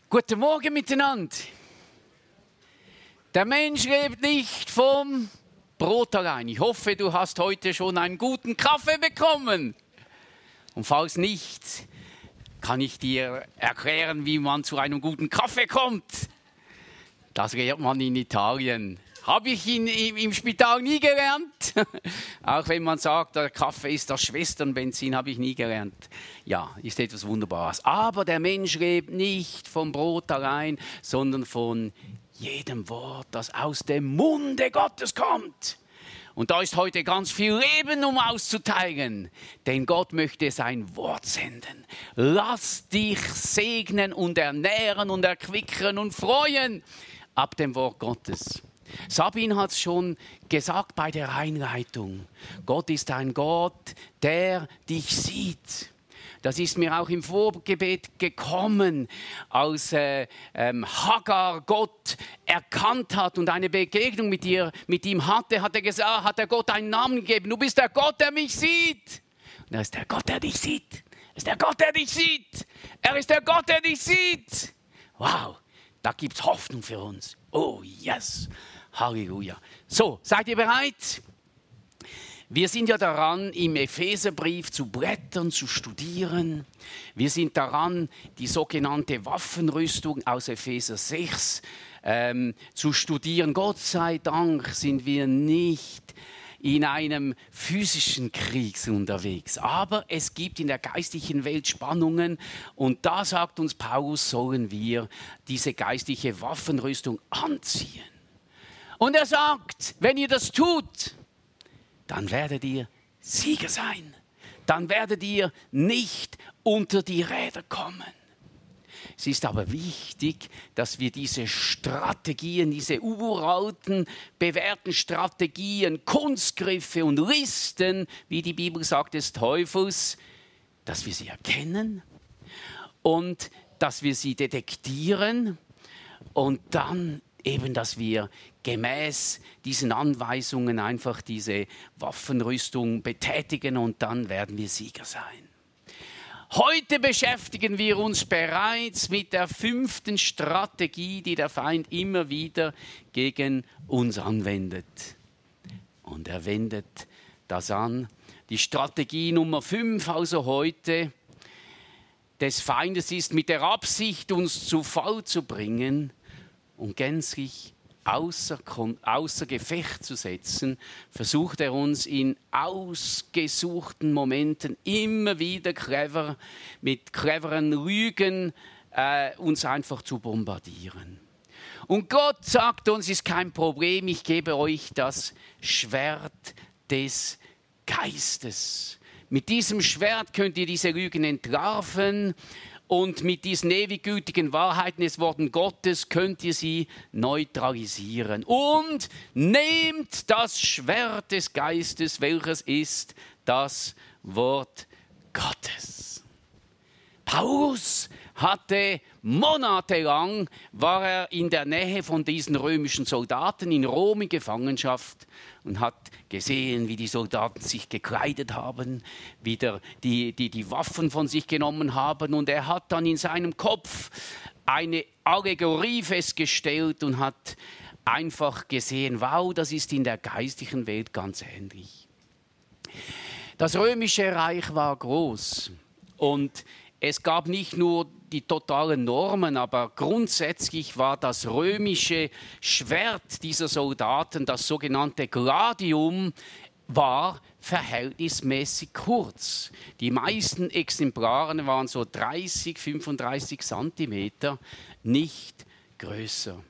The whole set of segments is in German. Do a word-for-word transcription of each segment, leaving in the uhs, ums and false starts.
Guten Morgen miteinander. Der Mensch lebt nicht vom Brot allein. Ich hoffe, du hast heute schon einen guten Kaffee bekommen. Und falls nicht, kann ich dir erklären, wie man zu einem guten Kaffee kommt. Das lernt man in Italien. Habe ich in, im, im Spital nie gelernt. Auch wenn man sagt, der Kaffee ist das Schwesternbenzin, habe ich nie gelernt. Ja, ist etwas Wunderbares. Aber der Mensch lebt nicht vom Brot allein, sondern von jedem Wort, das aus dem Munde Gottes kommt. Und da ist heute ganz viel Leben, um auszuteilen. Denn Gott möchte sein Wort senden. Lass dich segnen und ernähren und erquicken und freuen ab dem Wort Gottes. Sabine hat es schon gesagt bei der Einleitung. Gott ist ein Gott, der dich sieht. Das ist mir auch im Vorgebet gekommen, als äh, ähm, Hagar Gott erkannt hat und eine Begegnung mit, ihr, mit ihm hatte, hat er gesagt, hat er Gott einen Namen gegeben. Du bist der Gott, der mich sieht. Und er ist der Gott, der dich sieht. Er ist der Gott, der dich sieht. Er ist der Gott, der dich sieht. Wow, da gibt es Hoffnung für uns. Oh yes. Halleluja. So, seid ihr bereit? Wir sind ja daran, im Epheserbrief zu blättern, zu studieren. Wir sind daran, die sogenannte Waffenrüstung aus Epheser sechs ähm, zu studieren. Gott sei Dank sind wir nicht in einem physischen Krieg unterwegs. Aber es gibt in der geistlichen Welt Spannungen. Und da sagt uns Paulus, sollen wir diese geistliche Waffenrüstung anziehen. Und er sagt, wenn ihr das tut, dann werdet ihr Sieger sein. Dann werdet ihr nicht unter die Räder kommen. Es ist aber wichtig, dass wir diese Strategien, diese uralten, bewährten Strategien, Kunstgriffe und Listen, wie die Bibel sagt, des Teufels, dass wir sie erkennen und dass wir sie detektieren und dann eben, dass wir gemäß diesen Anweisungen einfach diese Waffenrüstung betätigen und dann werden wir Sieger sein. Heute beschäftigen wir uns bereits mit der fünften Strategie, die der Feind immer wieder gegen uns anwendet. Und er wendet das an. Die Strategie Nummer fünf, also heute, des Feindes ist mit der Absicht, uns zu Fall zu bringen und gänzlich außer, außer Gefecht zu setzen, versucht er uns in ausgesuchten Momenten immer wieder clever, mit cleveren Lügen äh, uns einfach zu bombardieren. Und Gott sagt uns, ist kein Problem, ich gebe euch das Schwert des Geistes. Mit diesem Schwert könnt ihr diese Lügen entlarven. Und mit diesen ewig gültigen Wahrheiten des Wortes Gottes könnt ihr sie neutralisieren. Und nehmt das Schwert des Geistes, welches ist das Wort Gottes. Paulus hatte monatelang, war er in der Nähe von diesen römischen Soldaten in Rom in Gefangenschaft und hat gesehen, wie die Soldaten sich gekleidet haben, wie der, die, die, die Waffen von sich genommen haben. Und er hat dann in seinem Kopf eine Allegorie festgestellt und hat einfach gesehen, wow, das ist in der geistlichen Welt ganz ähnlich. Das römische Reich war groß und es gab nicht nur die totalen Normen, aber grundsätzlich war das römische Schwert dieser Soldaten, das sogenannte Gladium, war verhältnismäßig kurz. Die meisten Exemplare waren so dreißig, fünfunddreißig Zentimeter, nicht größer.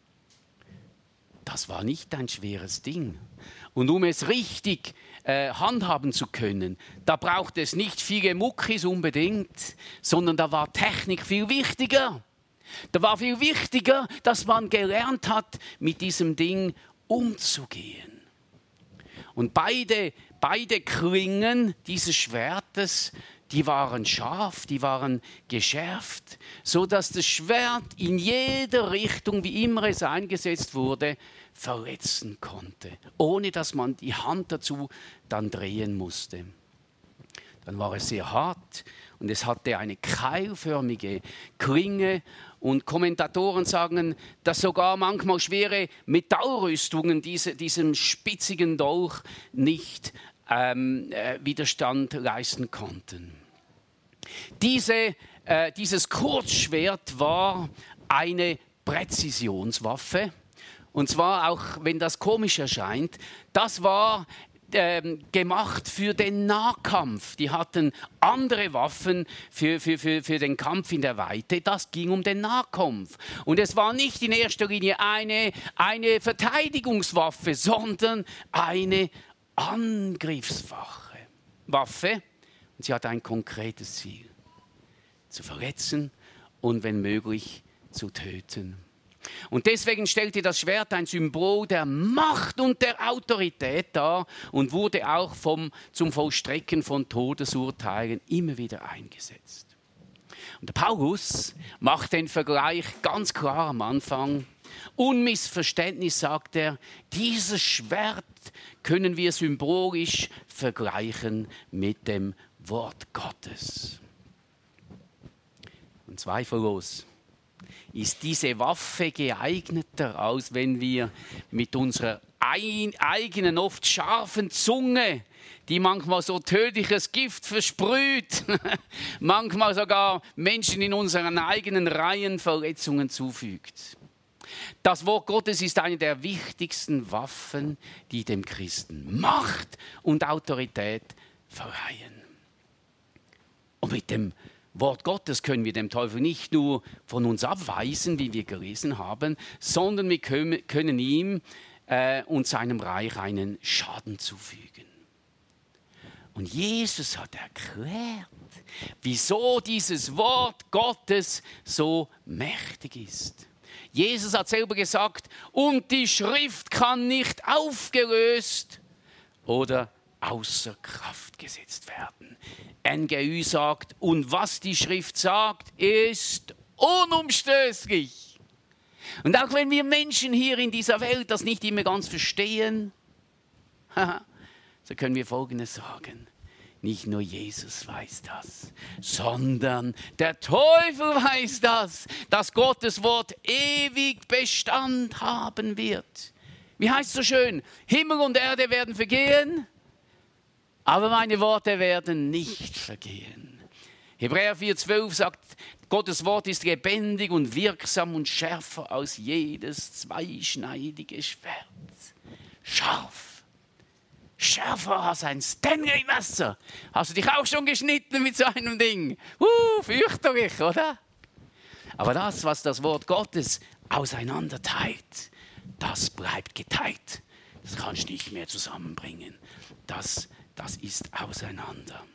Das war nicht ein schweres Ding. Und um es richtig äh, handhaben zu können, da braucht es nicht viele Muckis unbedingt, sondern da war Technik viel wichtiger. Da war viel wichtiger, dass man gelernt hat, mit diesem Ding umzugehen. Und beide, beide Klingen dieses Schwertes, die waren scharf, die waren geschärft, so dass das Schwert in jeder Richtung, wie immer es eingesetzt wurde, verletzen konnte, ohne dass man die Hand dazu dann drehen musste. dann war es sehr hart und es hatte eine keilförmige Klinge. Und Kommentatoren sagen, dass sogar manchmal schwere Metallrüstungen diese, diesem spitzigen Dolch nicht ähm, äh, Widerstand leisten konnten. Diese, äh, dieses Kurzschwert war eine Präzisionswaffe. Und zwar, auch wenn das komisch erscheint, das war ähm, gemacht für den Nahkampf. Die hatten andere Waffen für, für, für, für den Kampf in der Weite. Das ging um den Nahkampf. Und es war nicht in erster Linie eine, eine Verteidigungswaffe, sondern eine Angriffswaffe. Waffe. Und sie hat ein konkretes Ziel. Zu verletzen und wenn möglich zu töten. Und deswegen stellte das Schwert ein Symbol der Macht und der Autorität dar und wurde auch vom, zum Vollstrecken von Todesurteilen immer wieder eingesetzt. Und der Paulus macht den Vergleich ganz klar am Anfang. Unmissverständlich sagt er, dieses Schwert können wir symbolisch vergleichen mit dem Wort Gottes. Und zweifellos ist diese Waffe geeigneter, als wenn wir mit unserer ein, eigenen, oft scharfen Zunge, die manchmal so tödliches Gift versprüht, manchmal sogar Menschen in unseren eigenen Reihen Verletzungen zufügt. Das Wort Gottes ist eine der wichtigsten Waffen, die dem Christen Macht und Autorität verleihen. Und mit dem Wort Gottes können wir dem Teufel nicht nur von uns abweisen, wie wir gelesen haben, sondern wir können, können ihm äh, und seinem Reich einen Schaden zufügen. Und Jesus hat erklärt, wieso dieses Wort Gottes so mächtig ist. Jesus hat selber gesagt, und die Schrift kann nicht aufgelöst oder außer Kraft gesetzt werden. N G Ü sagt, und was die Schrift sagt, ist unumstößlich. Und auch wenn wir Menschen hier in dieser Welt das nicht immer ganz verstehen, so können wir Folgendes sagen. Nicht nur Jesus weiß das, sondern der Teufel weiß das, dass Gottes Wort ewig Bestand haben wird. Wie heißt es so schön? Himmel und Erde werden vergehen, aber meine Worte werden nicht vergehen. Hebräer vier zwölf sagt, Gottes Wort ist lebendig und wirksam und schärfer als jedes zweischneidige Schwert. Scharf. Schärfer als ein Stanley-Messer. Hast du dich auch schon geschnitten mit so einem Ding? Uh, fürchterlich, oder? Aber das, was das Wort Gottes auseinanderteilt, das bleibt geteilt. Das kannst du nicht mehr zusammenbringen. Das, das ist auseinander.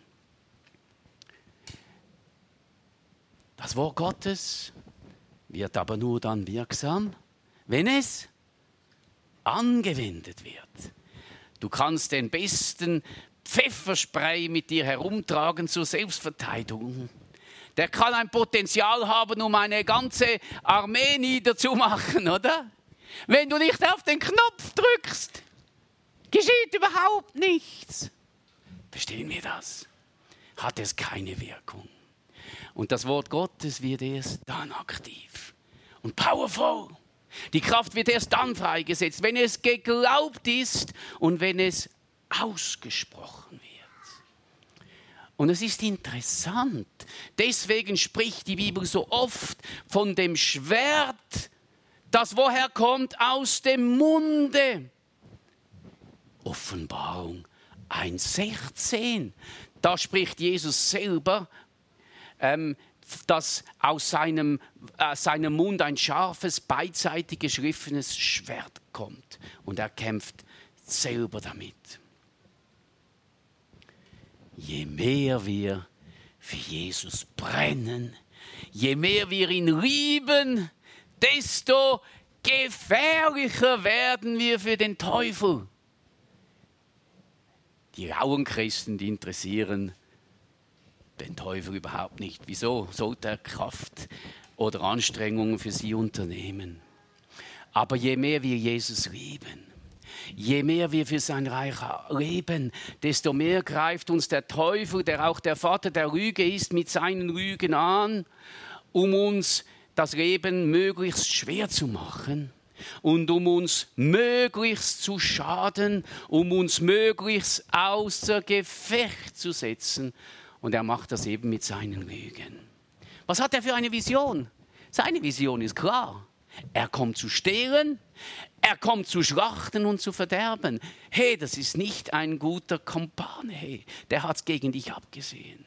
Das Wort Gottes wird aber nur dann wirksam, wenn es angewendet wird. Du kannst den besten Pfefferspray mit dir herumtragen zur Selbstverteidigung. Der kann ein Potenzial haben, um eine ganze Armee niederzumachen, oder? Wenn du nicht auf den Knopf drückst, geschieht überhaupt nichts. Verstehen wir das? Hat es keine Wirkung. Und das Wort Gottes wird erst dann aktiv und powerful. Die Kraft wird erst dann freigesetzt, wenn es geglaubt ist und wenn es ausgesprochen wird. Und es ist interessant, deswegen spricht die Bibel so oft von dem Schwert, das woher kommt? Aus dem Munde. Offenbarung eins sechzehn, da spricht Jesus selber, ähm, dass aus seinem, äh, seinem Mund ein scharfes, beidseitig geschliffenes Schwert kommt. Und er kämpft selber damit. Je mehr wir für Jesus brennen, je mehr wir ihn lieben, desto gefährlicher werden wir für den Teufel. Die rauen Christen, die interessieren den Teufel überhaupt nicht. Wieso sollte er Kraft oder Anstrengungen für sie unternehmen? Aber je mehr wir Jesus lieben, Je mehr wir für sein Reich leben, desto mehr greift uns der Teufel, der auch der Vater der Lüge ist, mit seinen Lügen an, um uns das Leben möglichst schwer zu machen und um uns möglichst zu schaden, um uns möglichst außer Gefecht zu setzen. Und er macht das eben mit seinen Lügen. Was hat er für eine Vision? Seine Vision ist klar. Er kommt zu stehlen, er kommt zu schlachten und zu verderben. Hey, das ist nicht ein guter Kumpane, hey, der hat es gegen dich abgesehen.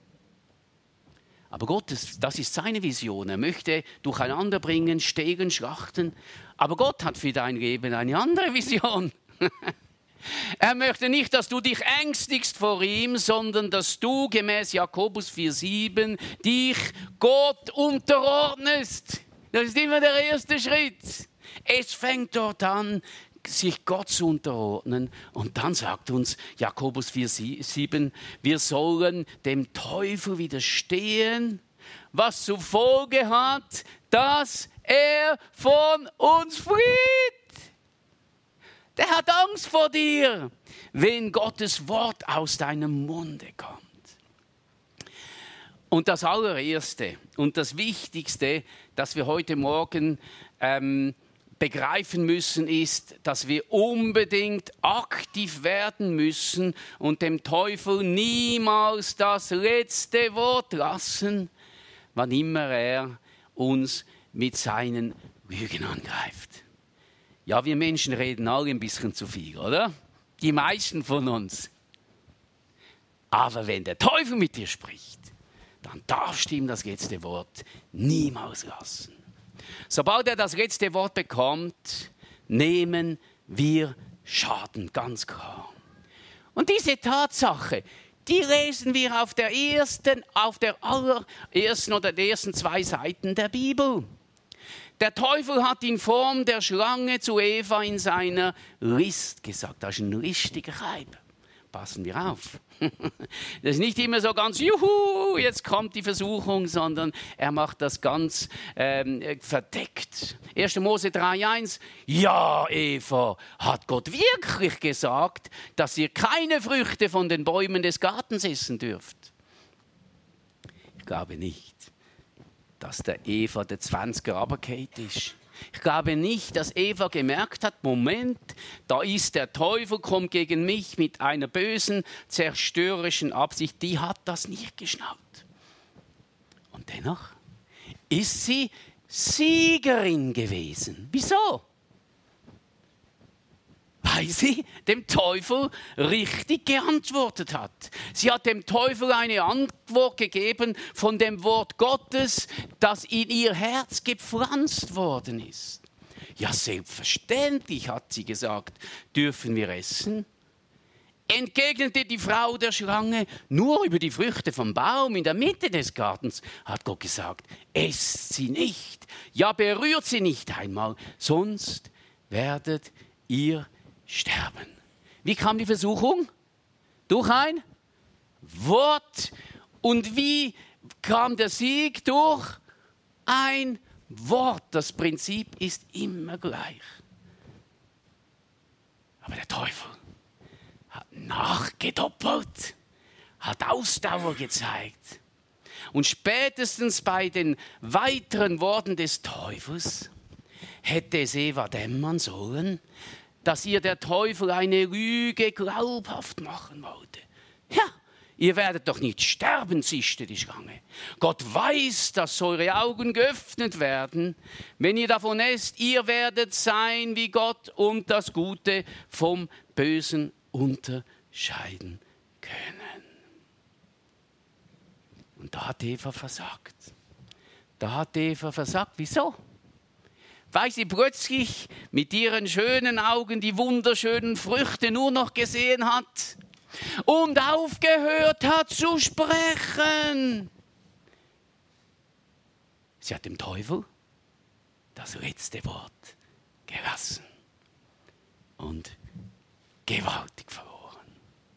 Aber Gott, das ist seine Vision. Er möchte durcheinander bringen, stehlen, schlachten. Aber Gott hat für dein Leben eine andere Vision. Er möchte nicht, dass du dich ängstigst vor ihm, sondern dass du gemäß Jakobus vier sieben dich Gott unterordnest. Das ist immer der erste Schritt. Es fängt dort an, sich Gott zu unterordnen. Und dann sagt uns Jakobus vier sieben, wir sollen dem Teufel widerstehen, was zur Folge hat, dass er von uns flieht. Der hat Angst vor dir, wenn Gottes Wort aus deinem Munde kommt. Und das allererste und das Wichtigste, das wir heute Morgen ähm, begreifen müssen, ist, dass wir unbedingt aktiv werden müssen und dem Teufel niemals das letzte Wort lassen, wann immer er uns mit seinen Lügen angreift. Ja, wir Menschen reden alle ein bisschen zu viel, oder? Die meisten von uns. Aber wenn der Teufel mit dir spricht, dann darfst du ihm das letzte Wort niemals lassen. Sobald er das letzte Wort bekommt, nehmen wir Schaden, ganz klar. Und diese Tatsache, die lesen wir auf der ersten, auf der allerersten oder der ersten zwei Seiten der Bibel. Der Teufel hat in Form der Schlange zu Eva in seiner List gesagt. Das ist ein listiger Reib. Passen wir auf. Das ist nicht immer so ganz, juhu, jetzt kommt die Versuchung, sondern er macht das ganz ähm, verdeckt. erster Mose drei eins, ja, Eva, hat Gott wirklich gesagt, dass ihr keine Früchte von den Bäumen des Gartens essen dürft? Ich glaube nicht, dass der Eva der zwanziger runtergefallen ist. Ich glaube nicht, dass Eva gemerkt hat, Moment, da ist der Teufel, kommt gegen mich mit einer bösen, zerstörerischen Absicht. Die hat das nicht geschnallt. Und dennoch ist sie Siegerin gewesen. Wieso? Weil sie dem Teufel richtig geantwortet hat. Sie hat dem Teufel eine Antwort gegeben von dem Wort Gottes, das in ihr Herz gepflanzt worden ist. Ja, selbstverständlich, hat sie gesagt, dürfen wir essen. Entgegnete die Frau der Schlange, nur über die Früchte vom Baum in der Mitte des Gartens, hat Gott gesagt, esst sie nicht, ja, berührt sie nicht einmal, sonst werdet ihr sterben. Wie kam die Versuchung? Durch ein Wort. Und wie kam der Sieg? Durch ein Wort. Das Prinzip ist immer gleich. Aber der Teufel hat nachgedoppelt, hat Ausdauer gezeigt. Und spätestens bei den weiteren Worten des Teufels hätte es Eva dämmern sollen, dass ihr der Teufel eine Lüge glaubhaft machen wollte. Ja, ihr werdet doch nicht sterben, zischte die Schlange. Gott weiß, dass eure Augen geöffnet werden, wenn ihr davon esst. Ihr werdet sein wie Gott und das Gute vom Bösen unterscheiden können. Und da hat Eva versagt. Da hat Eva versagt. Wieso? Weil sie plötzlich mit ihren schönen Augen die wunderschönen Früchte nur noch gesehen hat und aufgehört hat zu sprechen. Sie hat dem Teufel das letzte Wort gelassen und gewaltig verloren.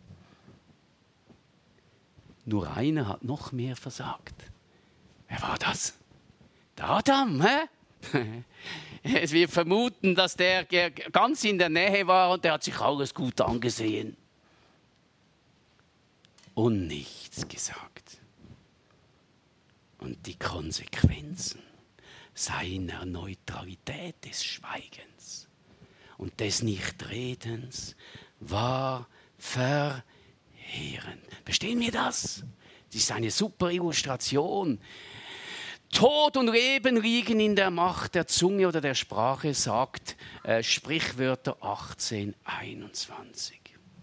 Nur einer hat noch mehr versagt. Wer war das? Der Adam, hä? Es wird vermuten, dass der ganz in der Nähe war und der hat sich alles gut angesehen und nichts gesagt. Und die Konsequenzen seiner Neutralität des Schweigens und des Nichtredens war verheerend. Verstehen wir das? Das ist eine super Illustration. Tod und Leben liegen in der Macht der Zunge oder der Sprache, sagt äh, Sprichwörter achtzehn einundzwanzig.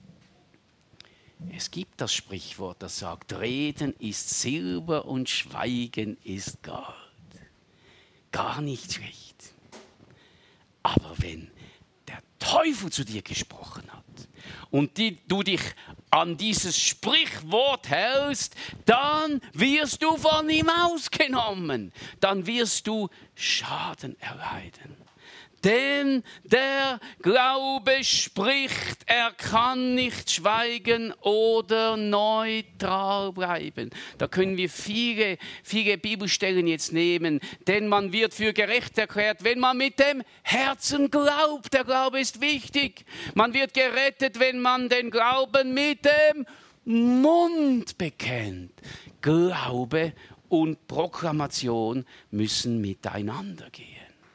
Es gibt das Sprichwort, das sagt, Reden ist Silber und Schweigen ist Gold. Gar nicht schlecht. Aber wenn der Teufel zu dir gesprochen hat und die, du dich an dieses Sprichwort hältst, dann wirst du von ihm ausgenommen. Dann wirst du Schaden erleiden. Denn der Glaube spricht, er kann nicht schweigen oder neutral bleiben. Da können wir viele, viele Bibelstellen jetzt nehmen. Denn man wird für gerecht erklärt, wenn man mit dem Herzen glaubt. Der Glaube ist wichtig. Man wird gerettet, wenn man den Glauben mit dem Mund bekennt. Glaube und Proklamation müssen miteinander gehen.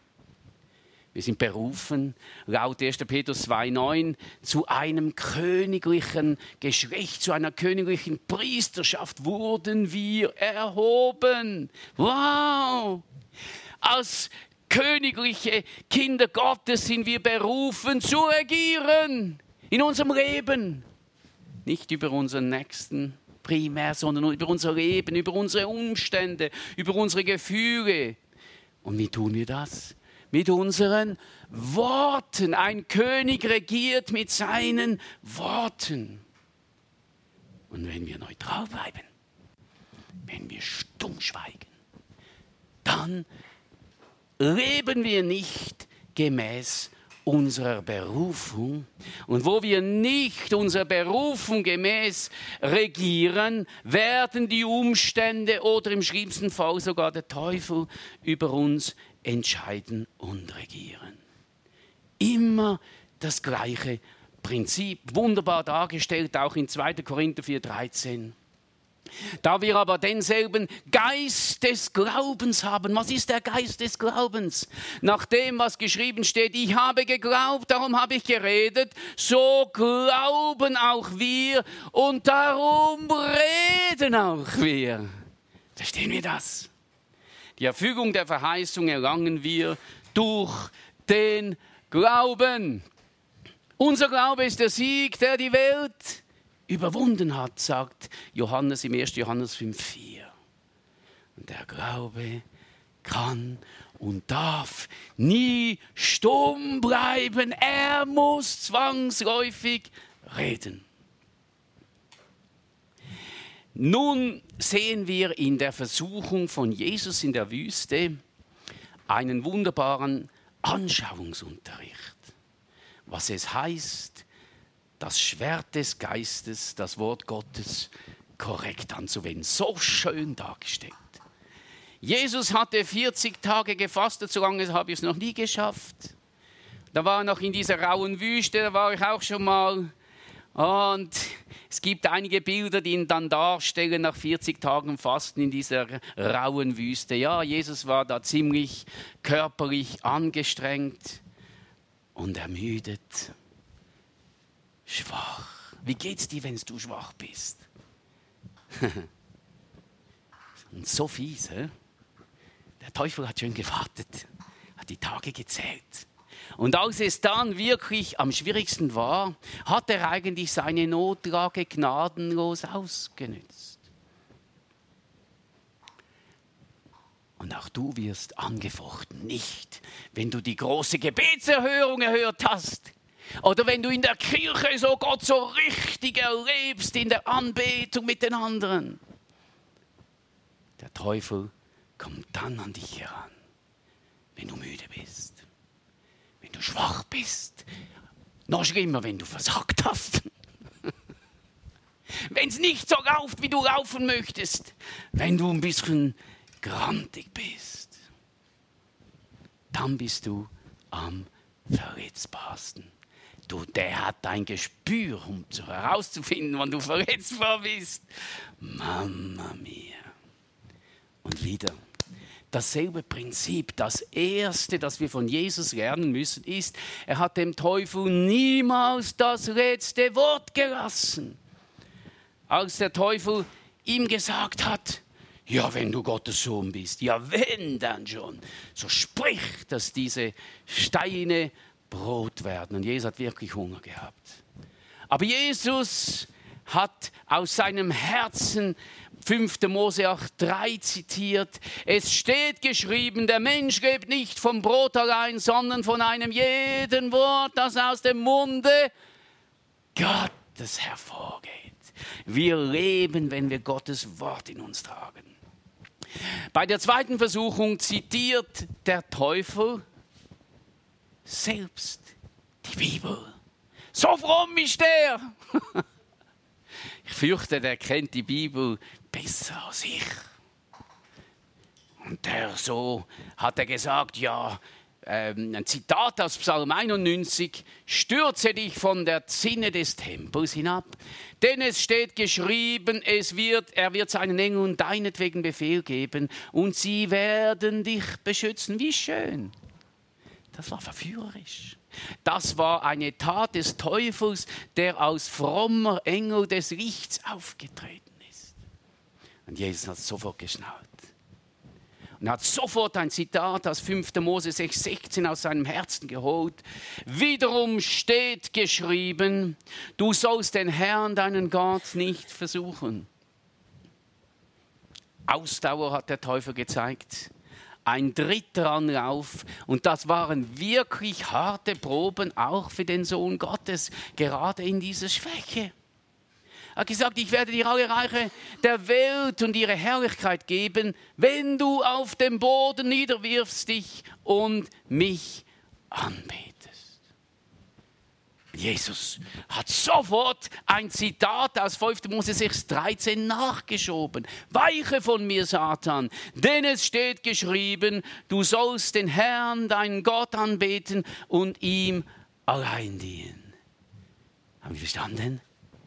Wir sind berufen, laut erster Petrus zwei neun, zu einem königlichen Geschlecht, zu einer königlichen Priesterschaft wurden wir erhoben. Wow! Als königliche Kinder Gottes sind wir berufen, zu regieren in unserem Leben. Nicht über unseren Nächsten primär, sondern über unser Leben, über unsere Umstände, über unsere Gefühle. Und wie tun wir das? Mit unseren Worten. Ein König regiert mit seinen Worten. Und wenn wir neutral bleiben, wenn wir stumm schweigen, dann leben wir nicht gemäß unserer Berufung. Und wo wir nicht unserer Berufung gemäß regieren, werden die Umstände oder im schlimmsten Fall sogar der Teufel über uns entscheiden und regieren. Immer das gleiche Prinzip, wunderbar dargestellt, auch in zweiter Korinther vier dreizehn. Da wir aber denselben Geist des Glaubens haben. Was ist der Geist des Glaubens? Nach dem, was geschrieben steht, ich habe geglaubt, darum habe ich geredet, so glauben auch wir und darum reden auch wir. Verstehen wir das? Die Erfüllung der Verheißung erlangen wir durch den Glauben. Unser Glaube ist der Sieg, der die Welt überwunden hat, sagt Johannes im ersten Johannes fünf vier. Und der Glaube kann und darf nie stumm bleiben. Er muss zwangsläufig reden. Nun sehen wir in der Versuchung von Jesus in der Wüste einen wunderbaren Anschauungsunterricht. Was es heißt, das Schwert des Geistes, das Wort Gottes, korrekt anzuwenden. So schön dargestellt. Jesus hatte vierzig Tage gefastet, so lange habe ich es noch nie geschafft. Da war er noch in dieser rauen Wüste, da war ich auch schon mal. Und es gibt einige Bilder, die ihn dann darstellen, nach vierzig Tagen Fasten in dieser rauen Wüste. Ja, Jesus war da ziemlich körperlich angestrengt und ermüdet. Schwach. Wie geht's dir, wenn du schwach bist? Und so fies, he? Der Teufel hat schön gewartet, hat die Tage gezählt. Und als es dann wirklich am schwierigsten war, hat er eigentlich seine Notlage gnadenlos ausgenutzt. Und auch du wirst angefochten, nicht, wenn du die große Gebetserhörung erhört hast. Oder wenn du in der Kirche so Gott so richtig erlebst, in der Anbetung mit den anderen. Der Teufel kommt dann an dich heran, wenn du müde bist, wenn du schwach bist, noch schlimmer, wenn du versagt hast. Wenn es nicht so läuft, wie du laufen möchtest, wenn du ein bisschen grantig bist, dann bist du am verletzbarsten. Du, der hat ein Gespür, um herauszufinden, wann du verletzbar bist. Mamma mia. Und wieder dasselbe Prinzip. Das Erste, das wir von Jesus lernen müssen, ist, er hat dem Teufel niemals das letzte Wort gelassen. Als der Teufel ihm gesagt hat, ja, wenn du Gottes Sohn bist, ja, wenn dann schon, so sprich, dass diese Steine Brot werden. Und Jesus hat wirklich Hunger gehabt. Aber Jesus hat aus seinem Herzen fünfter Mose acht drei zitiert. Es steht geschrieben, der Mensch lebt nicht vom Brot allein, sondern von einem jeden Wort, das aus dem Munde Gottes hervorgeht. Wir leben, wenn wir Gottes Wort in uns tragen. Bei der zweiten Versuchung zitiert der Teufel selbst die Bibel. So fromm ist der. Ich fürchte, der kennt die Bibel besser als ich. Und der so hat er gesagt, ja, ähm, ein Zitat aus Psalm einundneunzig, stürze dich von der Zinne des Tempels hinab, denn es steht geschrieben, es wird, er wird seinen Engeln deinetwegen Befehl geben und sie werden dich beschützen. Wie schön. Das war verführerisch. Das war eine Tat des Teufels, der als frommer Engel des Lichts aufgetreten ist. Und Jesus hat sofort geschnallt. Und hat sofort ein Zitat aus fünfter Mose sechs sechzehn aus seinem Herzen geholt. Wiederum steht geschrieben, du sollst den Herrn, deinen Gott, nicht versuchen. Ausdauer hat der Teufel gezeigt. Ein dritter Anlauf, und das waren wirklich harte Proben, auch für den Sohn Gottes, gerade in dieser Schwäche. Er hat gesagt, ich werde dir alle Reiche der Welt und ihre Herrlichkeit geben, wenn du auf dem Boden niederwirfst dich und mich anbetest. Jesus hat sofort ein Zitat aus fünfter Mose sechs dreizehn nachgeschoben. Weiche von mir, Satan, denn es steht geschrieben, du sollst den Herrn, deinen Gott, anbeten und ihm allein dienen. Haben wir verstanden?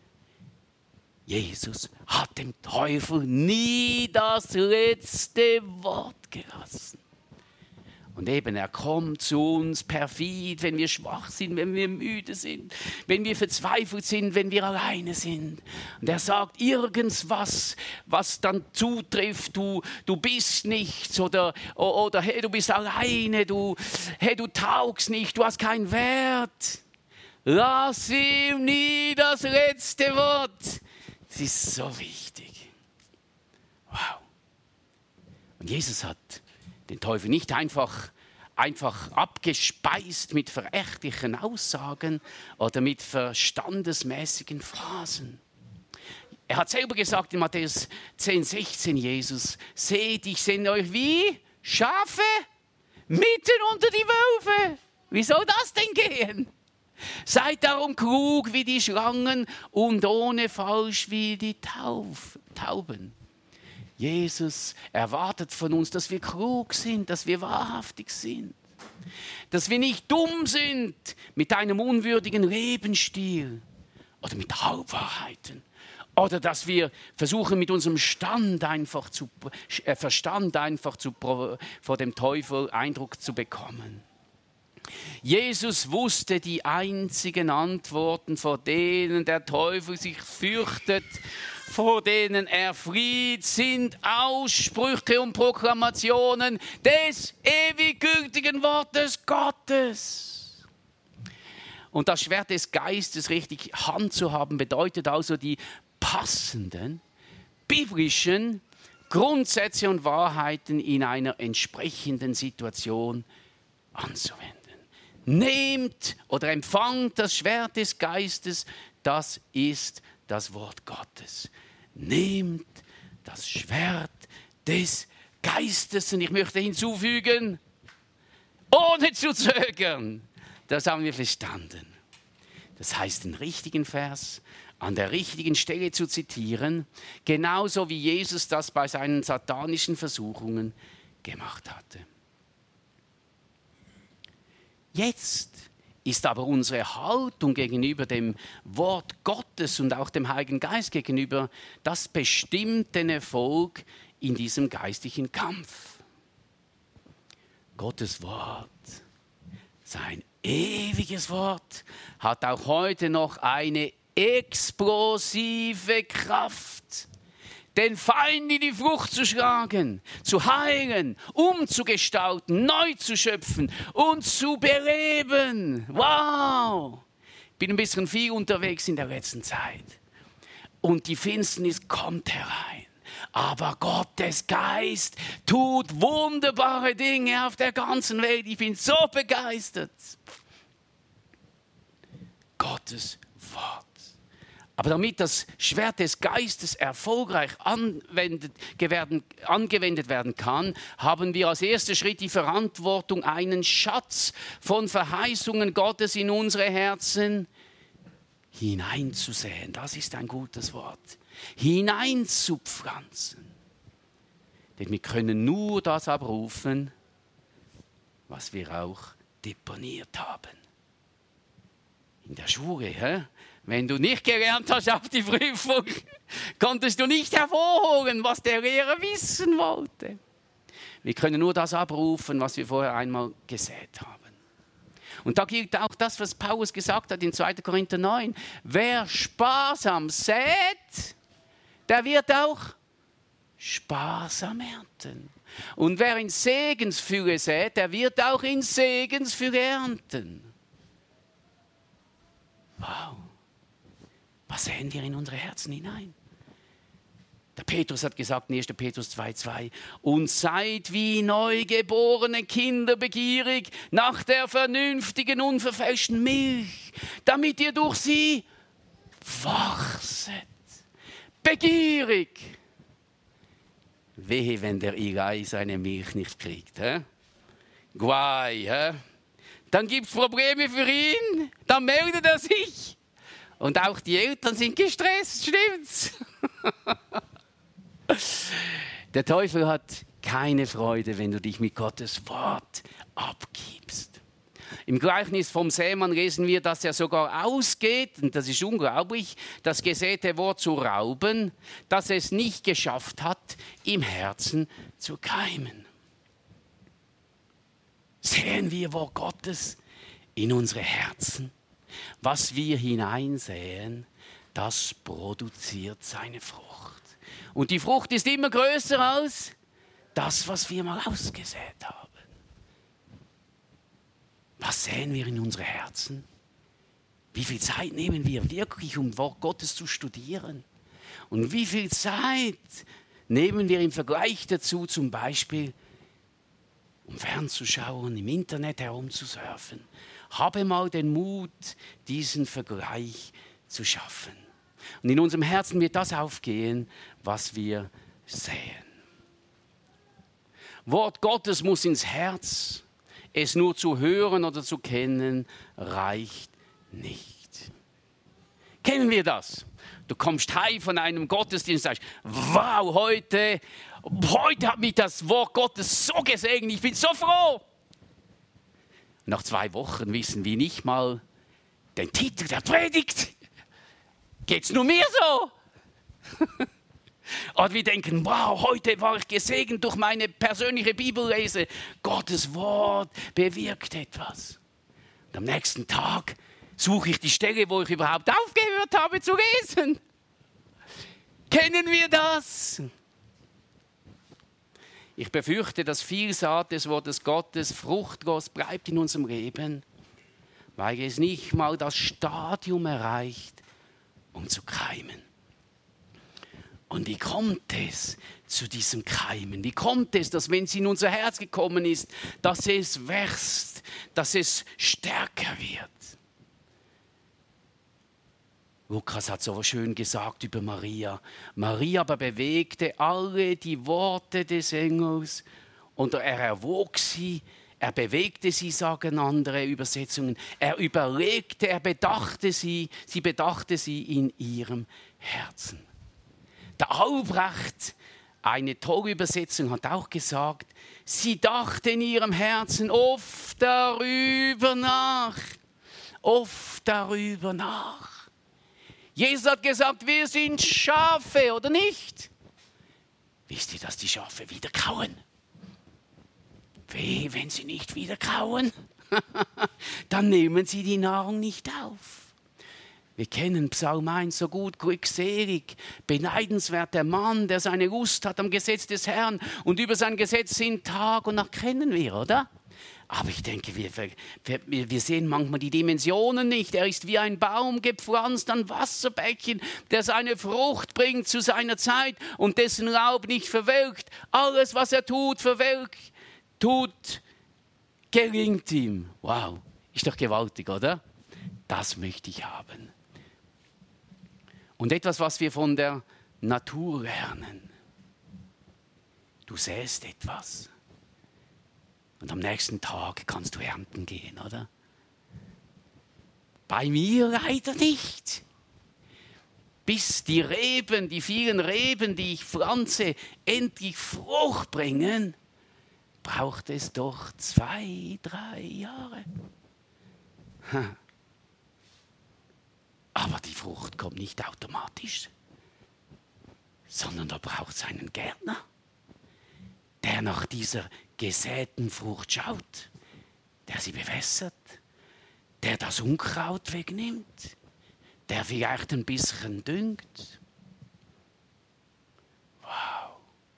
Jesus hat dem Teufel nie das letzte Wort gelassen. Und eben, er kommt zu uns perfid, wenn wir schwach sind, wenn wir müde sind, wenn wir verzweifelt sind, wenn wir alleine sind. Und er sagt irgendwas, was dann zutrifft, du, du bist nichts oder, oder hey, du bist alleine, du, hey, du taugst nicht, du hast keinen Wert. Lass ihm nie das letzte Wort. Das ist so wichtig. Wow. Und Jesus hat den Teufel nicht einfach, einfach abgespeist mit verächtlichen Aussagen oder mit verstandesmäßigen Phrasen. Er hat selber gesagt in Matthäus zehn sechzehn, Jesus, seht, ich sende euch wie Schafe mitten unter die Wölfe. Wie soll das denn gehen? Seid darum klug wie die Schlangen und ohne Falsch wie die Tauf, Tauben. Jesus erwartet von uns, dass wir klug sind, dass wir wahrhaftig sind. Dass wir nicht dumm sind mit einem unwürdigen Lebensstil oder mit Halbwahrheiten. Oder dass wir versuchen, mit unserem Stand einfach zu, äh, Verstand einfach zu, vor dem Teufel Eindruck zu bekommen. Jesus wusste die einzigen Antworten, vor denen der Teufel sich fürchtet, vor denen er flieht, sind Aussprüche und Proklamationen des ewig gültigen Wortes Gottes. Und das Schwert des Geistes richtig Hand zu haben, bedeutet also die passenden biblischen Grundsätze und Wahrheiten in einer entsprechenden Situation anzuwenden. Nehmt oder empfangt das Schwert des Geistes, das ist das Wort Gottes. Nehmt das Schwert des Geistes. Und ich möchte hinzufügen, ohne zu zögern. Das haben wir verstanden. Das heißt, den richtigen Vers an der richtigen Stelle zu zitieren, genauso wie Jesus das bei seinen satanischen Versuchungen gemacht hatte. Jetzt ist aber unsere Haltung gegenüber dem Wort Gottes und auch dem Heiligen Geist gegenüber, das bestimmt den Erfolg in diesem geistlichen Kampf. Gottes Wort, sein ewiges Wort, hat auch heute noch eine explosive Kraft, den Feind in die Flucht zu schlagen, zu heilen, umzugestalten, neu zu schöpfen und zu beleben. Wow! Ich bin ein bisschen viel unterwegs in der letzten Zeit. Und die Finsternis kommt herein. Aber Gottes Geist tut wunderbare Dinge auf der ganzen Welt. Ich bin so begeistert. Gottes Wort. Aber damit das Schwert des Geistes erfolgreich anwendet, werden, angewendet werden kann, haben wir als erster Schritt die Verantwortung, einen Schatz von Verheißungen Gottes in unsere Herzen hineinzusäen. Das ist ein gutes Wort. Hineinzupflanzen. Denn wir können nur das abrufen, was wir auch deponiert haben. In der Schule, hä? Wenn du nicht gelernt hast auf die Prüfung, konntest du nicht hervorholen, was der Lehrer wissen wollte. Wir können nur das abrufen, was wir vorher einmal gesät haben. Und da gilt auch das, was Paulus gesagt hat in zweiter Korinther neun. Wer sparsam sät, der wird auch sparsam ernten. Und wer in Segensfülle sät, der wird auch in Segensfülle ernten. Wow. Was säen wir in unsere Herzen hinein? Der Petrus hat gesagt in erster Petrus zwei zwei, und seid wie neugeborene Kinder begierig nach der vernünftigen, unverfälschten Milch, damit ihr durch sie wachset. Begierig. Wehe, wenn der Eli seine Milch nicht kriegt. Hä? Guai, hä? Dann gibt es Probleme für ihn, dann meldet er sich. Und auch die Eltern sind gestresst, stimmt's? Der Teufel hat keine Freude, wenn du dich mit Gottes Wort abgibst. Im Gleichnis vom Sämann lesen wir, dass er sogar ausgeht, und das ist unglaublich, das gesäte Wort zu rauben, dass es nicht geschafft hat, im Herzen zu keimen. Säen wir Wort Gottes in unsere Herzen? Was wir hineinsäen, das produziert seine Frucht. Und die Frucht ist immer größer als das, was wir mal ausgesät haben. Was säen wir in unsere Herzen? Wie viel Zeit nehmen wir wirklich, um Wort Gottes zu studieren? Und wie viel Zeit nehmen wir im Vergleich dazu zum Beispiel, um fernzuschauen, im Internet herumzusurfen? Habe mal den Mut, diesen Vergleich zu schaffen. Und in unserem Herzen wird das aufgehen, was wir säen. Wort Gottes muss ins Herz. Es nur zu hören oder zu kennen, reicht nicht. Kennen wir das? Du kommst heim von einem Gottesdienst und sagst, wow, heute, heute hat mich das Wort Gottes so gesegnet, ich bin so froh. Nach zwei Wochen wissen wir nicht mal den Titel der Predigt. Geht's nur mir so? Und wir denken, wow, heute war ich gesegnet durch meine persönliche Bibellese. Gottes Wort bewirkt etwas. Und am nächsten Tag suche ich die Stelle, wo ich überhaupt aufgehört habe zu lesen. Kennen wir das? Ich befürchte, dass viel Saat des Wortes Gottes fruchtlos bleibt in unserem Leben, weil es nicht mal das Stadium erreicht, um zu keimen. Und wie kommt es zu diesem Keimen? Wie kommt es, dass wenn es in unser Herz gekommen ist, dass es wächst, dass es stärker wird? Lukas hat so schön gesagt über Maria. Maria aber bewegte alle die Worte des Engels und er erwog sie, er bewegte sie, sagen andere Übersetzungen. Er überlegte, er bedachte sie, sie bedachte sie in ihrem Herzen. Der Albrecht Eine tolle Übersetzung hat auch gesagt, sie dachte in ihrem Herzen oft darüber nach. Oft darüber nach. Jesus hat gesagt, wir sind Schafe, oder nicht? Wisst ihr, dass die Schafe wieder kauen? Weh, wenn sie nicht wieder kauen, dann nehmen sie die Nahrung nicht auf. Wir kennen Psalm eins so gut, glückselig, beneidenswert der Mann, der seine Lust hat am Gesetz des Herrn und über sein Gesetz sind Tag und Nacht, kennen wir, oder? Aber ich denke, wir, wir, wir sehen manchmal die Dimensionen nicht. Er ist wie ein Baum gepflanzt an Wasserbächen, der seine Frucht bringt zu seiner Zeit und dessen Laub nicht verwelkt. Alles, was er tut, verwelkt, tut, gelingt ihm. Wow, ist doch gewaltig, oder? Das möchte ich haben. Und etwas, was wir von der Natur lernen. Du säst etwas. Und am nächsten Tag kannst du ernten gehen, oder? Bei mir leider nicht. Bis die Reben, die vielen Reben, die ich pflanze, endlich Frucht bringen, braucht es doch zwei, drei Jahre. Hm. Aber die Frucht kommt nicht automatisch, sondern da braucht es einen Gärtner, der nach dieser gesäten Frucht schaut, der sie bewässert, der das Unkraut wegnimmt, der vielleicht ein bisschen düngt. Wow.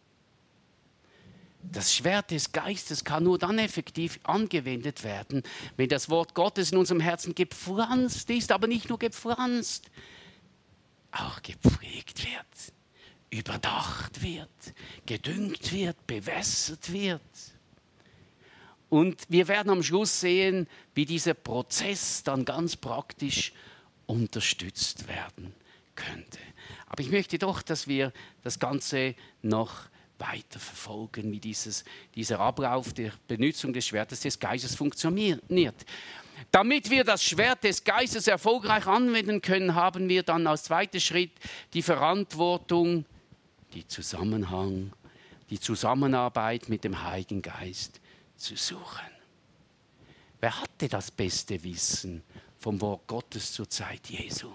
Das Schwert des Geistes kann nur dann effektiv angewendet werden, wenn das Wort Gottes in unserem Herzen gepflanzt ist, aber nicht nur gepflanzt, auch gepflegt wird, überdacht wird, gedüngt wird, bewässert wird. Und wir werden am Schluss sehen, wie dieser Prozess dann ganz praktisch unterstützt werden könnte. Aber ich möchte doch, dass wir das Ganze noch weiter verfolgen, wie dieses, dieser Ablauf der Benutzung des Schwertes des Geistes funktioniert. Damit wir das Schwert des Geistes erfolgreich anwenden können, haben wir dann als zweiter Schritt die Verantwortung, die Zusammenhang, die Zusammenarbeit mit dem Heiligen Geist zu suchen. Wer hatte das beste Wissen vom Wort Gottes zur Zeit Jesu?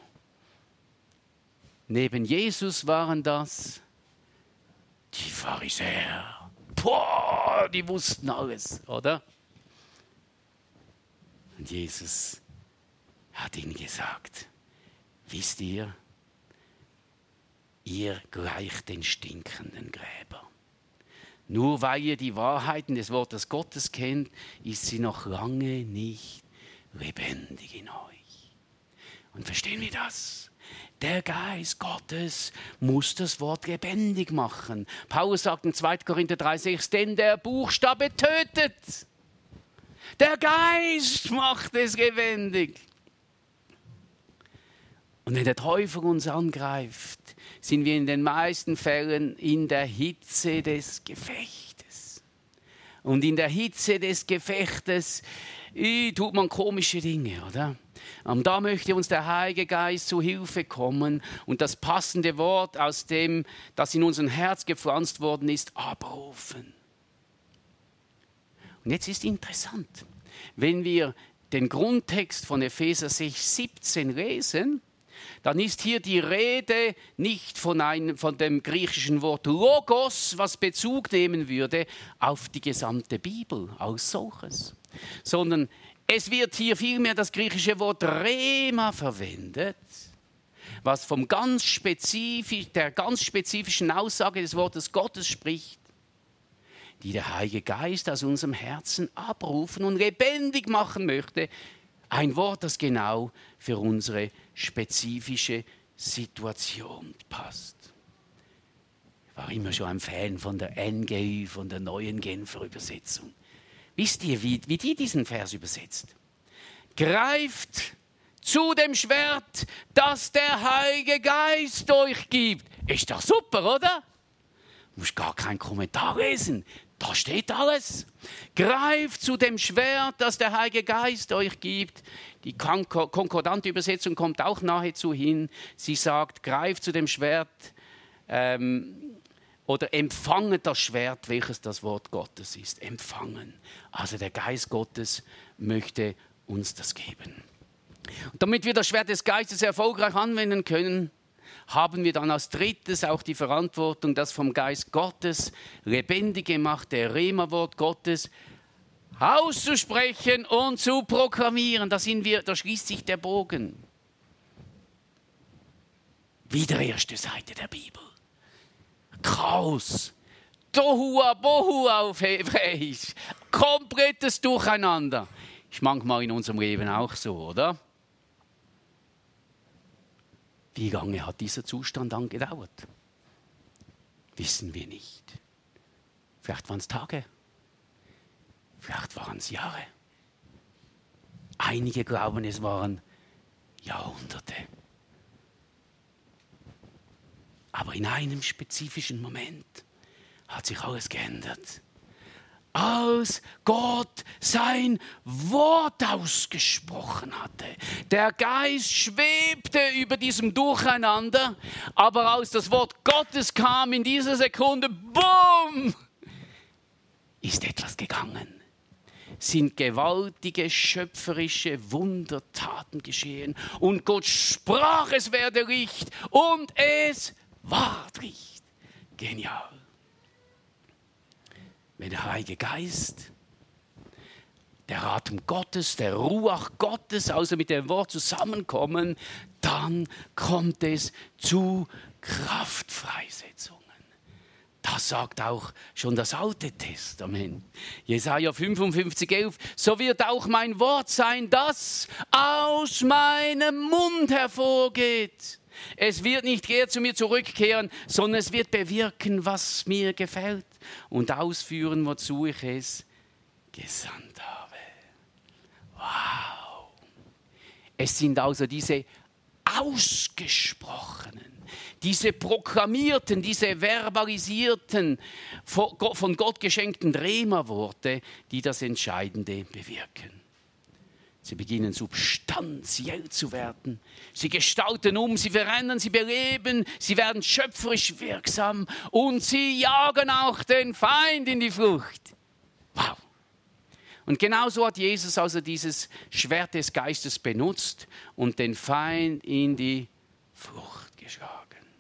Neben Jesus waren das die Pharisäer. Boah, die wussten alles, oder? Und Jesus hat ihnen gesagt, wisst ihr, ihr gleicht den stinkenden Gräbern. Nur weil ihr die Wahrheiten des Wortes Gottes kennt, ist sie noch lange nicht lebendig in euch. Und verstehen wir das? Der Geist Gottes muss das Wort lebendig machen. Paulus sagt in zweiter Korinther drei sechs, denn der Buchstabe tötet. Der Geist macht es lebendig. Und wenn der Teufel uns angreift, sind wir in den meisten Fällen in der Hitze des Gefechtes. Und in der Hitze des Gefechtes äh, tut man komische Dinge, oder? Und da möchte uns der Heilige Geist zu Hilfe kommen und das passende Wort aus dem, das in unser Herz gepflanzt worden ist, abrufen. Und jetzt ist interessant, wenn wir den Grundtext von Epheser sechs siebzehn lesen, dann ist hier die Rede nicht von, einem, von dem griechischen Wort Logos, was Bezug nehmen würde auf die gesamte Bibel als solches, sondern es wird hier vielmehr das griechische Wort Rema verwendet, was vom ganz spezifisch, der ganz spezifischen Aussage des Wortes Gottes spricht, die der Heilige Geist aus unserem Herzen abrufen und lebendig machen möchte. Ein Wort, das genau für unsere spezifische Situation passt. Ich war immer schon ein Fan von der N G Ü, von der neuen Genfer Übersetzung. Wisst ihr, wie, wie die diesen Vers übersetzt? Greift zu dem Schwert, das der Heilige Geist euch gibt. Ist doch super, oder? Du musst gar keinen Kommentar lesen. Da steht alles. Greift zu dem Schwert, das der Heilige Geist euch gibt. Die konkordante Übersetzung kommt auch nahezu hin. Sie sagt, greift zu dem Schwert ähm, oder empfangen das Schwert, welches das Wort Gottes ist. Empfangen. Also der Geist Gottes möchte uns das geben. Und damit wir das Schwert des Geistes erfolgreich anwenden können, haben wir dann als drittes auch die Verantwortung, das vom Geist Gottes lebendig gemachte Rema-Wort Gottes auszusprechen und zu proklamieren. Da, sind wir, da schließt sich der Bogen. Wieder erste Seite der Bibel. Chaos. Tohua Bohu auf Hebräisch. Komplettes Durcheinander. Ist manchmal in unserem Leben auch so, oder? Wie lange hat dieser Zustand angedauert? Wissen wir nicht. Vielleicht waren es Tage. Vielleicht waren es Jahre. Einige glauben, es waren Jahrhunderte. Aber in einem spezifischen Moment hat sich alles geändert. Als Gott sein Wort ausgesprochen hatte. Der Geist schwebte über diesem Durcheinander, aber als das Wort Gottes kam in dieser Sekunde, bumm, ist etwas gegangen. Sind gewaltige, schöpferische Wundertaten geschehen. Und Gott sprach, es werde Licht, und es ward Licht. Genial. Wenn der Heilige Geist, der Atem Gottes, der Ruach Gottes, also mit dem Wort zusammenkommen, dann kommt es zu Kraftfreisetzungen. Das sagt auch schon das Alte Testament. Jesaja fünfundfünfzig, elf. So wird auch mein Wort sein, das aus meinem Mund hervorgeht. Es wird nicht leer zu mir zurückkehren, sondern es wird bewirken, was mir gefällt und ausführen, wozu ich es gesandt habe. Wow! Es sind also diese ausgesprochenen, diese proklamierten, diese verbalisierten, von Gott geschenkten Rema-Worte, die das Entscheidende bewirken. Sie beginnen substanziell zu werden. Sie gestalten um, sie verändern, sie beleben, sie werden schöpferisch wirksam und sie jagen auch den Feind in die Flucht. Wow! Und genauso hat Jesus also dieses Schwert des Geistes benutzt und den Feind in die Flucht geschlagen.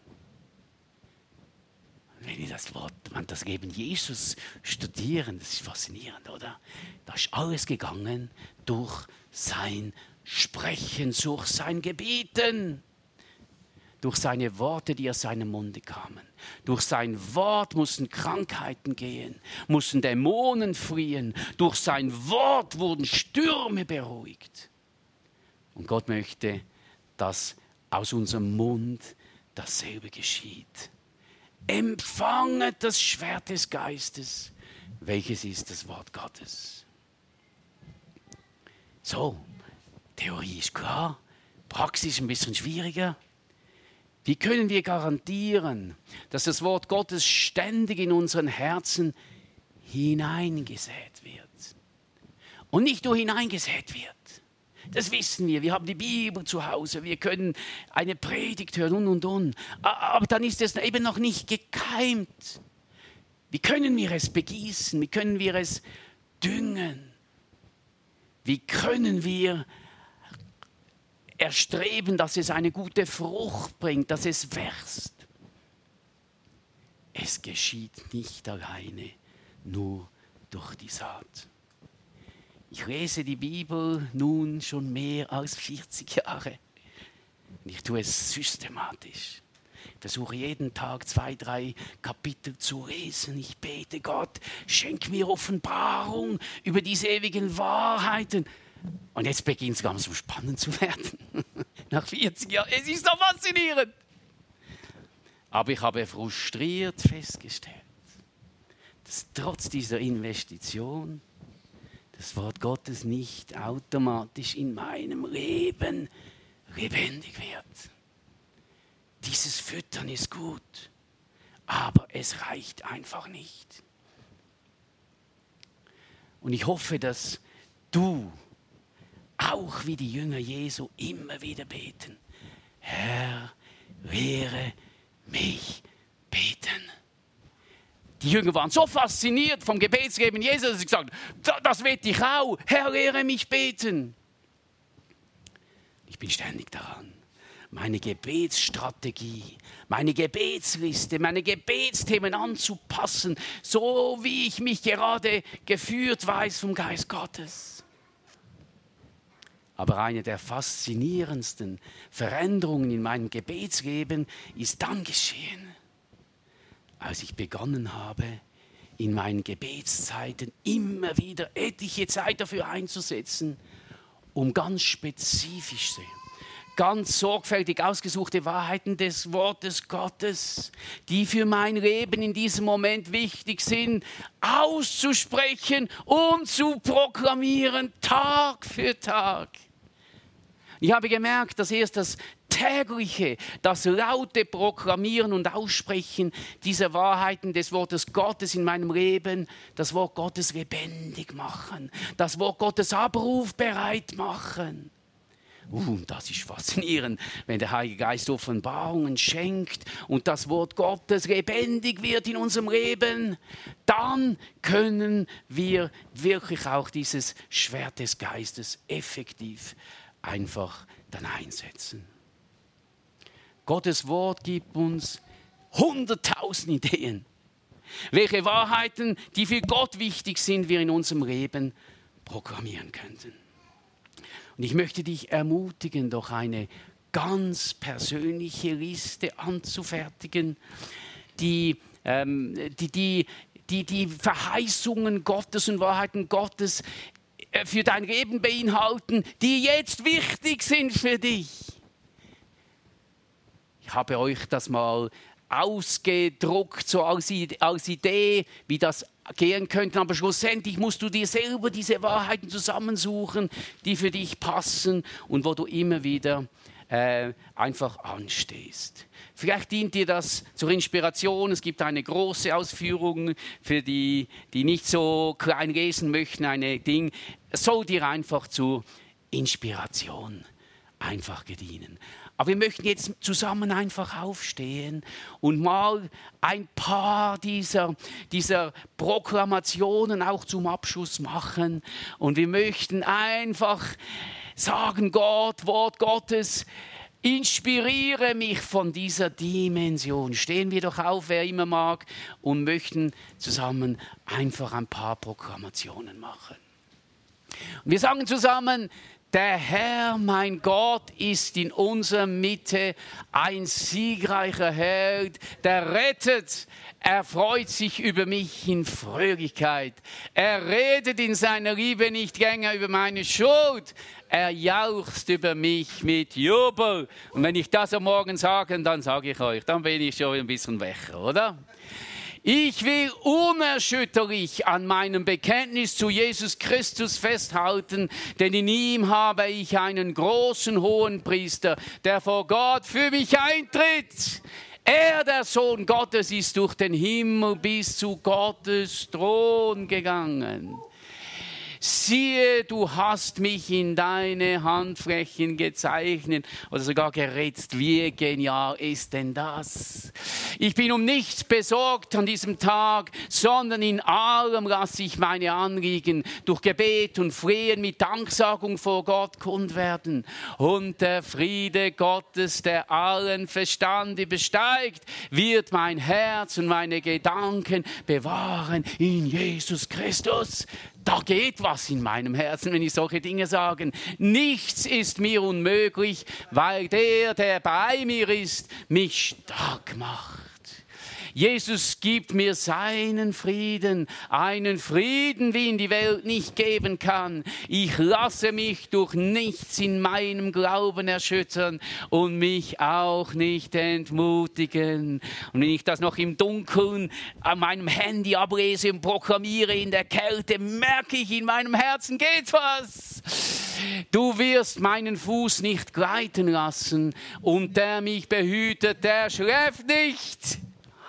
Wenn wir das Wort, das Leben Jesus studieren, das ist faszinierend, oder? Da ist alles gegangen durch sein Sprechen, durch sein Gebieten, durch seine Worte, die aus seinem Munde kamen. Durch sein Wort mussten Krankheiten gehen, mussten Dämonen fliehen. Durch sein Wort wurden Stürme beruhigt. Und Gott möchte, dass aus unserem Mund dasselbe geschieht. Empfanget das Schwert des Geistes, welches ist das Wort Gottes. So, Theorie ist klar, Praxis ein bisschen schwieriger. Wie können wir garantieren, dass das Wort Gottes ständig in unseren Herzen hineingesät wird? Und nicht nur hineingesät wird. Das wissen wir, wir haben die Bibel zu Hause, wir können eine Predigt hören und und und. Aber dann ist es eben noch nicht gekeimt. Wie können wir es begießen? Wie können wir es düngen? Wie können wir erstreben, dass es eine gute Frucht bringt, dass es wächst? Es geschieht nicht alleine, nur durch die Saat. Ich lese die Bibel nun schon mehr als vierzig Jahre. Und ich tue es systematisch. Ich versuche jeden Tag zwei, drei Kapitel zu lesen. Ich bete, Gott, schenk mir Offenbarung über diese ewigen Wahrheiten. Und jetzt beginnt es ganz so spannend zu werden. Nach vierzig Jahren. Es ist so faszinierend. Aber ich habe frustriert festgestellt, dass trotz dieser Investition das Wort Gottes nicht automatisch in meinem Leben lebendig wird. Dieses Füttern ist gut, aber es reicht einfach nicht. Und ich hoffe, dass du auch wie die Jünger Jesu immer wieder beten: Herr, lehre mich beten. Die Jünger waren so fasziniert vom Gebetsleben Jesus, dass sie gesagt haben, das will ich auch. Herr, lehre mich beten. Ich bin ständig daran, meine Gebetsstrategie, meine Gebetsliste, meine Gebetsthemen anzupassen, so wie ich mich gerade geführt weiß vom Geist Gottes. Aber eine der faszinierendsten Veränderungen in meinem Gebetsleben ist dann geschehen, als ich begonnen habe, in meinen Gebetszeiten immer wieder etliche Zeit dafür einzusetzen, um ganz spezifische, ganz sorgfältig ausgesuchte Wahrheiten des Wortes Gottes, die für mein Leben in diesem Moment wichtig sind, auszusprechen und zu proklamieren, Tag für Tag. Ich habe gemerkt, dass erst das tägliche, das laute Proklamieren und Aussprechen dieser Wahrheiten des Wortes Gottes in meinem Leben, das Wort Gottes lebendig machen, das Wort Gottes abrufbereit machen. Uh, das ist faszinierend, wenn der Heilige Geist Offenbarungen schenkt und das Wort Gottes lebendig wird in unserem Leben, dann können wir wirklich auch dieses Schwert des Geistes effektiv einfach dann einsetzen. Gottes Wort gibt uns hunderttausend Ideen, welche Wahrheiten, die für Gott wichtig sind, wir in unserem Leben proklamieren könnten. Und ich möchte dich ermutigen, doch eine ganz persönliche Liste anzufertigen, die, ähm, die, die, die, die Verheißungen Gottes und Wahrheiten Gottes für dein Leben beinhalten, die jetzt wichtig sind für dich. Ich habe euch das mal ausgedruckt, so als Idee, wie das gehen könnte. Aber schlussendlich musst du dir selber diese Wahrheiten zusammensuchen, die für dich passen und wo du immer wieder äh, einfach anstehst. Vielleicht dient dir das zur Inspiration. Es gibt eine große Ausführung für die, die nicht so klein lesen möchten. Eine Ding. Es soll dir einfach zur Inspiration einfach gedienen. Aber wir möchten jetzt zusammen einfach aufstehen und mal ein paar dieser, dieser Proklamationen auch zum Abschluss machen. Und wir möchten einfach sagen, Gott, Wort Gottes, inspiriere mich von dieser Dimension. Stehen wir doch auf, wer immer mag, und möchten zusammen einfach ein paar Proklamationen machen. Und wir sagen zusammen, der Herr, mein Gott, ist in unserer Mitte ein siegreicher Held, der rettet. Er freut sich über mich in Fröhlichkeit. Er redet in seiner Liebe nicht länger über meine Schuld. Er jauchzt über mich mit Jubel. Und wenn ich das am Morgen sage, dann sage ich euch, dann bin ich schon ein bisschen wächer, oder? Ich will unerschütterlich an meinem Bekenntnis zu Jesus Christus festhalten, denn in ihm habe ich einen großen Hohenpriester, der vor Gott für mich eintritt. Er, der Sohn Gottes, ist durch den Himmel bis zu Gottes Thron gegangen. Siehe, du hast mich in deine Handflächen gezeichnet oder sogar geritzt. Wie genial ist denn das? Ich bin um nichts besorgt an diesem Tag, sondern in allem lasse ich meine Anliegen durch Gebet und Flehen mit Danksagung vor Gott kund werden. Und der Friede Gottes, der allen Verstand übersteigt, wird mein Herz und meine Gedanken bewahren in Jesus Christus. Da geht was in meinem Herzen, wenn ich solche Dinge sage. Nichts ist mir unmöglich, weil der, der bei mir ist, mich stark macht. Jesus gibt mir seinen Frieden, einen Frieden, wie ihn die Welt nicht geben kann. Ich lasse mich durch nichts in meinem Glauben erschüttern und mich auch nicht entmutigen. Und wenn ich das noch im Dunkeln an meinem Handy ablese und proklamiere in der Kälte, merke ich, in meinem Herzen geht was. Du wirst meinen Fuß nicht gleiten lassen und der mich behütet, der schläft nicht.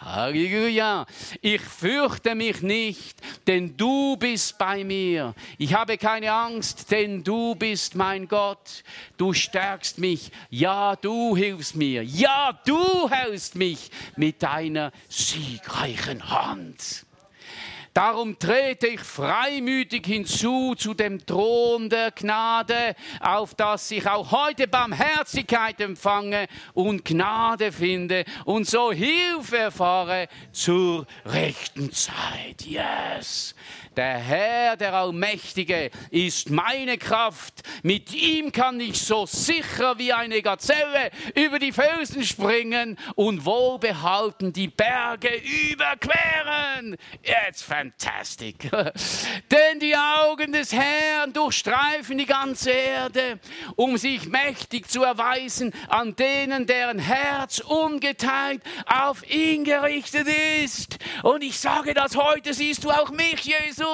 Halleluja. Ich fürchte mich nicht, denn du bist bei mir. Ich habe keine Angst, denn du bist mein Gott. Du stärkst mich. Ja, du hilfst mir. Ja, du hältst mich mit deiner siegreichen Hand. Darum trete ich freimütig hinzu zu dem Thron der Gnade, auf dass ich auch heute Barmherzigkeit empfange und Gnade finde und so Hilfe erfahre zur rechten Zeit. Yes! Der Herr, der Allmächtige, ist meine Kraft. Mit ihm kann ich so sicher wie eine Gazelle über die Felsen springen und wohlbehalten die Berge überqueren. Jetzt fantastic. Denn die Augen des Herrn durchstreifen die ganze Erde, um sich mächtig zu erweisen an denen, deren Herz ungeteilt auf ihn gerichtet ist. Und ich sage das heute, siehst du auch mich, Jesus.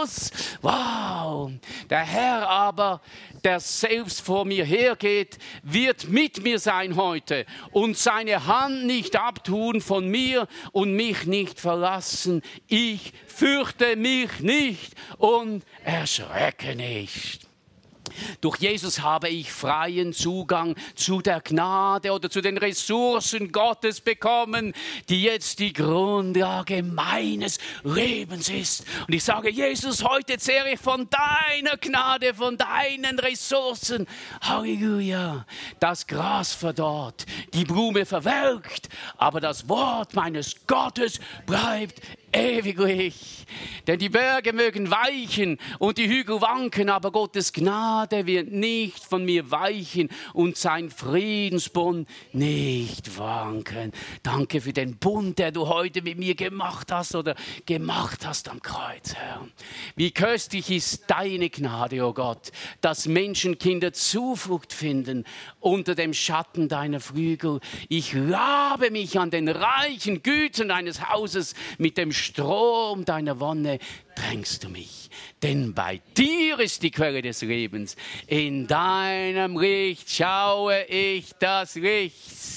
Wow, der Herr aber, der selbst vor mir hergeht, wird mit mir sein heute und seine Hand nicht abtun von mir und mich nicht verlassen. Ich fürchte mich nicht und erschrecke nicht. Durch Jesus habe ich freien Zugang zu der Gnade oder zu den Ressourcen Gottes bekommen, die jetzt die Grundlage meines Lebens ist. Und ich sage, Jesus, heute zehre ich von deiner Gnade, von deinen Ressourcen. Halleluja. Das Gras verdorrt, die Blume verwelkt, aber das Wort meines Gottes bleibt ewiglich. Denn die Berge mögen weichen und die Hügel wanken, aber Gottes Gnade wird nicht von mir weichen und sein Friedensbund nicht wanken. Danke für den Bund, der du heute mit mir gemacht hast oder gemacht hast am Kreuz, Herr. Wie köstlich ist deine Gnade, o oh Gott, dass Menschenkinder Zuflucht finden unter dem Schatten deiner Flügel. Ich labe mich an den reichen Gütern deines Hauses, mit dem Strom deiner Wonne drängst du mich. Denn bei dir ist die Quelle des Lebens. In deinem Licht schaue ich das Licht.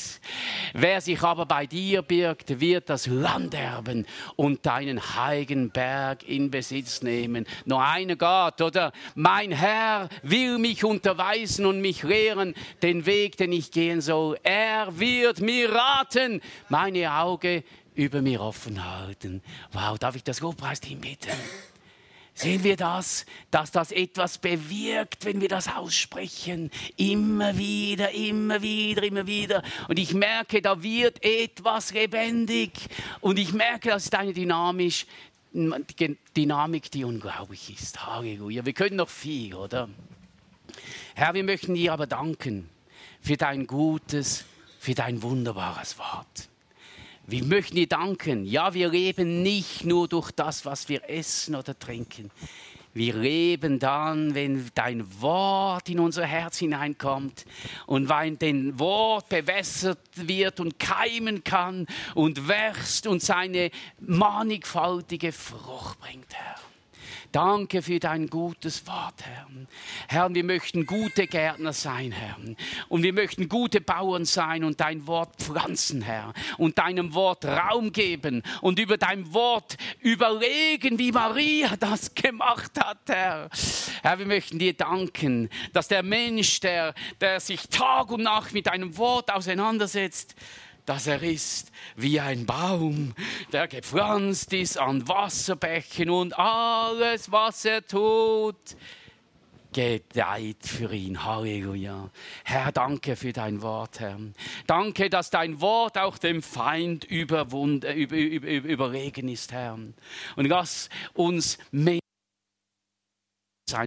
Wer sich aber bei dir birgt, wird das Land erben und deinen heiligen Berg in Besitz nehmen. Nur einer Gott, oder? Mein Herr will mich unterweisen und mich lehren, den Weg, den ich gehen soll. Er wird mir raten, meine Augen über mir offen halten. Wow, darf ich das Lobpreisteam bitten? Sehen wir das, dass das etwas bewirkt, wenn wir das aussprechen? Immer wieder, immer wieder, immer wieder. Und ich merke, da wird etwas lebendig. Und ich merke, das ist eine Dynamisch, Dynamik, die unglaublich ist. Halleluja. Wir können noch viel, oder? Herr, wir möchten dir aber danken für dein gutes, für dein wunderbares Wort. Wir möchten dir danken. Ja, wir leben nicht nur durch das, was wir essen oder trinken. Wir leben dann, wenn dein Wort in unser Herz hineinkommt und wenn dein Wort bewässert wird und keimen kann und wächst und seine mannigfaltige Frucht bringt, Herr. Danke für dein gutes Wort, Herr. Herr, wir möchten gute Gärtner sein, Herr. Und wir möchten gute Bauern sein und dein Wort pflanzen, Herr. Und deinem Wort Raum geben und über dein Wort überlegen, wie Maria das gemacht hat, Herr. Herr, wir möchten dir danken, dass der Mensch, der, der sich Tag und Nacht mit deinem Wort auseinandersetzt, dass er ist wie ein Baum, der gepflanzt ist an Wasserbächen und alles, was er tut, gedeiht für ihn. Halleluja. Herr, danke für dein Wort, Herr. Danke, dass dein Wort auch dem Feind überwund, über, über, über, überlegen ist, Herr. Und lass uns Menschen sein,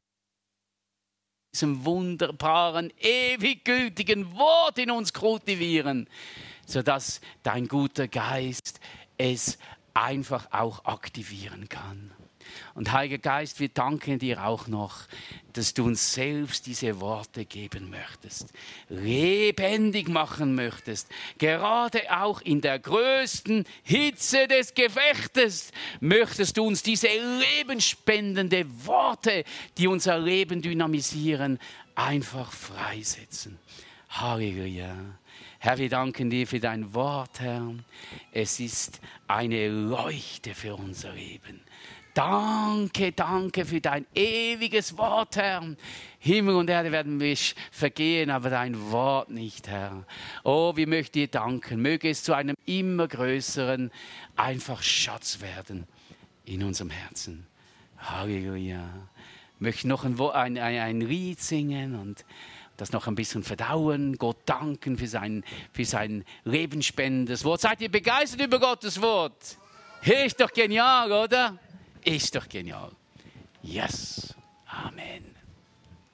diesem wunderbaren, ewig gültigen Wort in uns kultivieren, sodass dein guter Geist es einfach auch aktivieren kann. Und Heiliger Geist, wir danken dir auch noch, dass du uns selbst diese Worte geben möchtest, lebendig machen möchtest, gerade auch in der größten Hitze des Gefechtes möchtest du uns diese lebensspendende Worte, die unser Leben dynamisieren, einfach freisetzen. Halleluja. Herr, wir danken dir für dein Wort, Herr. Es ist eine Leuchte für unser Leben. Danke, danke für dein ewiges Wort, Herr. Himmel und Erde werden mich vergehen, aber dein Wort nicht, Herr. Oh, wir möchten dir danken. Möge es zu einem immer größeren, einfach Schatz werden in unserem Herzen. Halleluja. Ich möchte noch ein, ein, ein, ein Lied singen und das noch ein bisschen verdauen, Gott danken für sein, für sein lebensspendendes Wort. Seid ihr begeistert über Gottes Wort? Ist doch genial, oder? Ist doch genial. Yes. Amen.